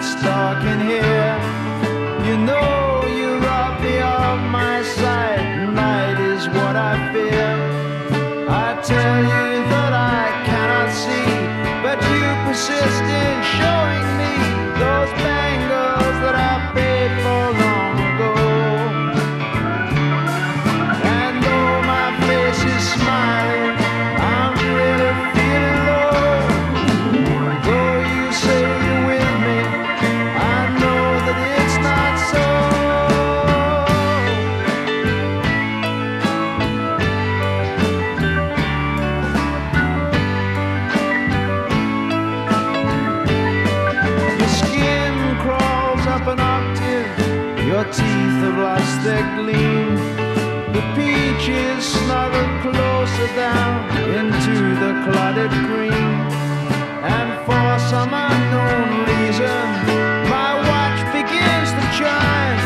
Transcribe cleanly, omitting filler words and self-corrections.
it's dark in here. You know you rob me of my sight. Night is what I fear. I tell you that I cannot see, but you persist in showing me those bangles that I paid for long ago. And though my face is smiling, I'm really feeling low. Though you say you're with me, I know that it's not so. Your skin crawls up an octave, your teeth have lost their gleam. The peaches snuggle closer down into the clotted cream. And for some unknown reason, my watch begins to chime.